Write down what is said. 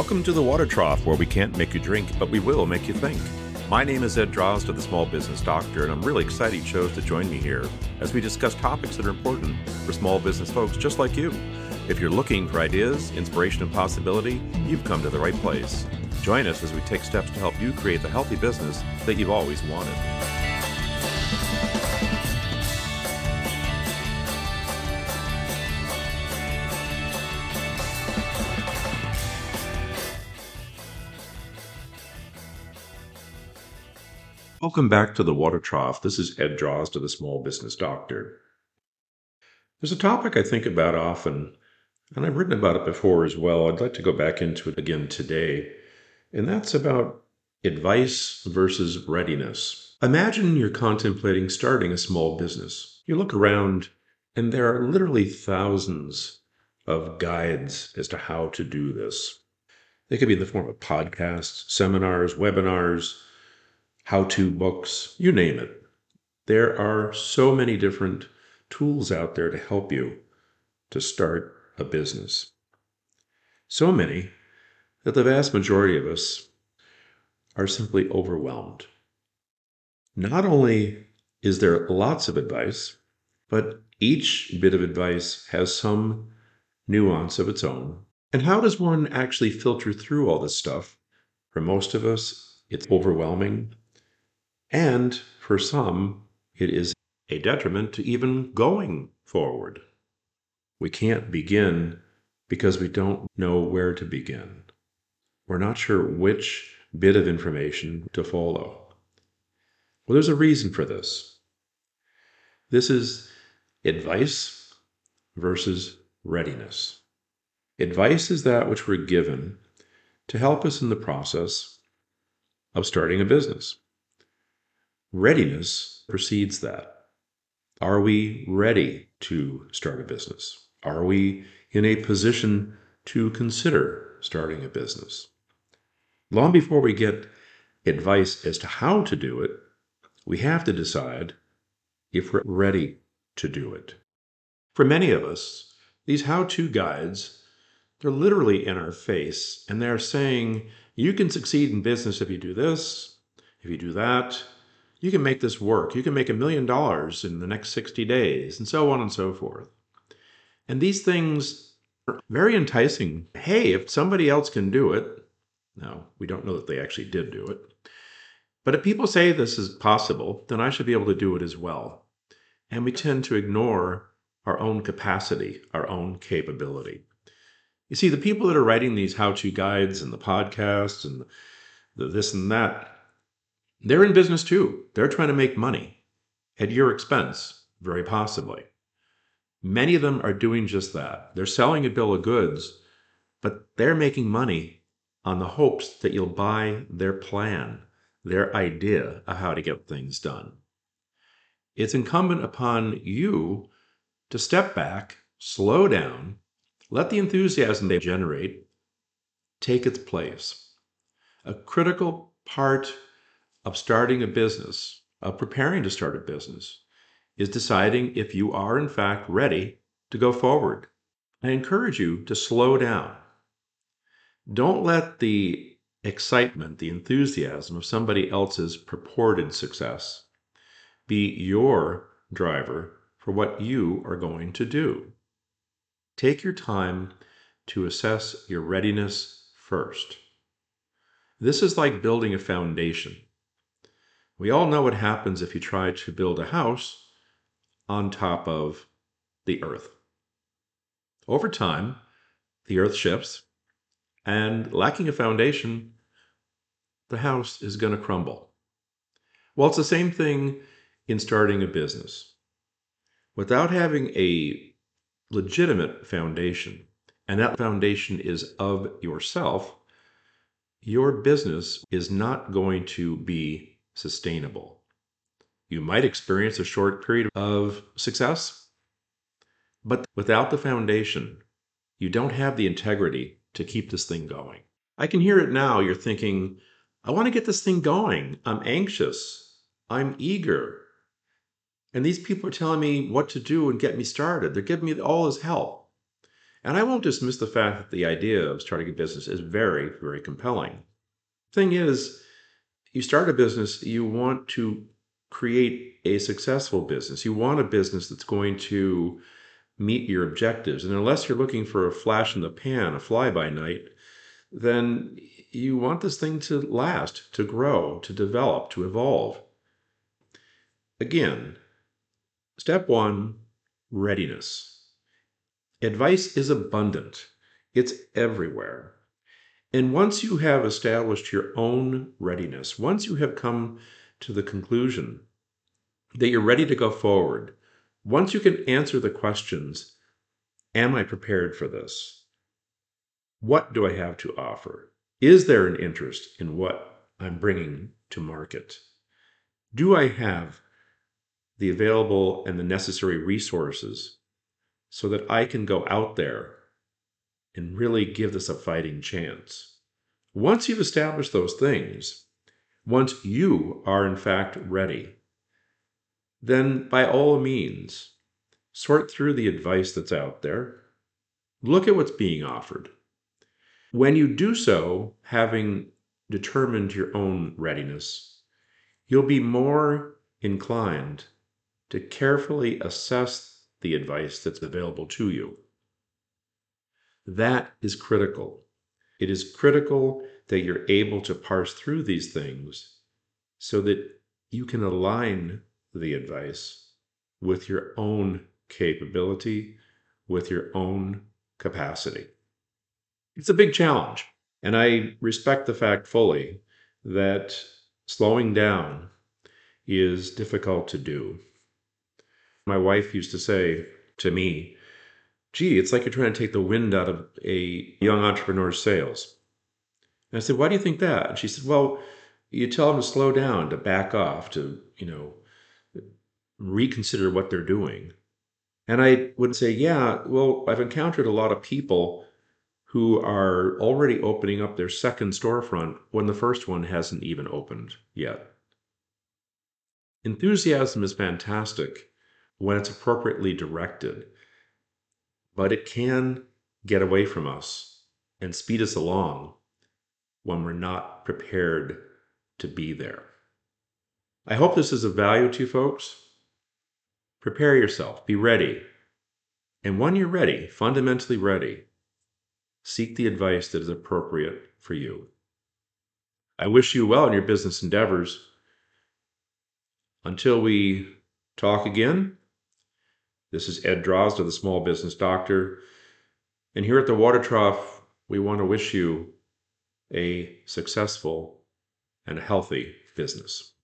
Welcome to the Water Trough, where we can't make you drink, but we will make you think. My name is Ed Drozda, the Small Business Doctor, and I'm really excited you chose to join me here as we discuss topics that are important for small business folks just like you. If you're looking for ideas, inspiration, and possibility, you've come to the right place. Join us as we take steps to help you create the healthy business that you've always wanted. Welcome back to the Water Trough. This is Ed Drozda, the Small Business Doctor. There's a topic I think about often, and I've written about it before as well. I'd like to go back into it again today, and that's about advice versus readiness. Imagine you're contemplating starting a small business. You look around, and there are literally thousands of guides as to how to do this. They could be in the form of podcasts, seminars, webinars, how-to books, you name it. There are so many different tools out there to help you to start a business. So many that the vast majority of us are simply overwhelmed. Not only is there lots of advice, but each bit of advice has some nuance of its own. And how does one actually filter through all this stuff? For most of us, it's overwhelming. And for some, it is a detriment to even going forward. We can't begin because we don't know where to begin. We're not sure which bit of information to follow. Well, there's a reason for this. This is advice versus readiness. Advice is that which we're given to help us in the process of starting a business. Readiness precedes that. Are we ready to start a business? Are we in a position to consider starting a business? Long before we get advice as to how to do it, we have to decide if we're ready to do it. For many of us, these how-to guides, they're literally in our face, and they're saying, you can succeed in business if you do this, if you do that. You can make this work. You can make $1 million in the next 60 days, and so on and so forth. And these things are very enticing. Hey, if somebody else can do it, now, we don't know that they actually did do it, but if people say this is possible, then I should be able to do it as well. And we tend to ignore our own capacity, our own capability. You see, the people that are writing these how-to guides and the podcasts and the this and that, they're in business too. They're trying to make money at your expense, very possibly. Many of them are doing just that. They're selling a bill of goods, but they're making money on the hopes that you'll buy their plan, their idea of how to get things done. It's incumbent upon you to step back, slow down, let the enthusiasm they generate take its place. A critical part of starting a business, of preparing to start a business, is deciding if you are in fact ready to go forward. I encourage you to slow down. Don't let the excitement, the enthusiasm of somebody else's purported success be your driver for what you are going to do. Take your time to assess your readiness first. This is like building a foundation. We all know what happens if you try to build a house on top of the earth. Over time, the earth shifts, and lacking a foundation, the house is going to crumble. Well, it's the same thing in starting a business. Without having a legitimate foundation, and that foundation is of yourself, your business is not going to be sustainable. You might experience a short period of success, but without the foundation, you don't have the integrity to keep this thing going. I can hear it now. You're thinking, I want to get this thing going. I'm anxious. I'm eager. And these people are telling me what to do and get me started. They're giving me all this help. And I won't dismiss the fact that the idea of starting a business is very, very compelling. Thing is, you start a business, you want to create a successful business. You want a business that's going to meet your objectives. And unless you're looking for a flash in the pan, a fly by night, then you want this thing to last, to grow, to develop, to evolve. Again, step one, readiness. Advice is abundant. It's everywhere. And once you have established your own readiness, once you have come to the conclusion that you're ready to go forward, once you can answer the questions, am I prepared for this? What do I have to offer? Is there an interest in what I'm bringing to market? Do I have the available and the necessary resources so that I can go out there and really give this a fighting chance? Once you've established those things, once you are in fact ready, then by all means, sort through the advice that's out there. Look at what's being offered. When you do so, having determined your own readiness, you'll be more inclined to carefully assess the advice that's available to you. That is critical. It is critical that you're able to parse through these things so that you can align the advice with your own capability, with your own capacity. It's a big challenge, and I respect the fact fully that slowing down is difficult to do. My wife used to say to me, gee, it's like you're trying to take the wind out of a young entrepreneur's sails. And I said, why do you think that? And she said, well, you tell them to slow down, to back off, to, reconsider what they're doing. And I would say, yeah, well, I've encountered a lot of people who are already opening up their second storefront when the first one hasn't even opened yet. Enthusiasm is fantastic when it's appropriately directed, but it can get away from us and speed us along when we're not prepared to be there. I hope this is of value to you folks. Prepare yourself, be ready. And when you're ready, fundamentally ready, seek the advice that is appropriate for you. I wish you well in your business endeavors. Until we talk again, this is Ed Drozda, the Small Business Doctor. And here at the Water Trough, we want to wish you a successful and a healthy business.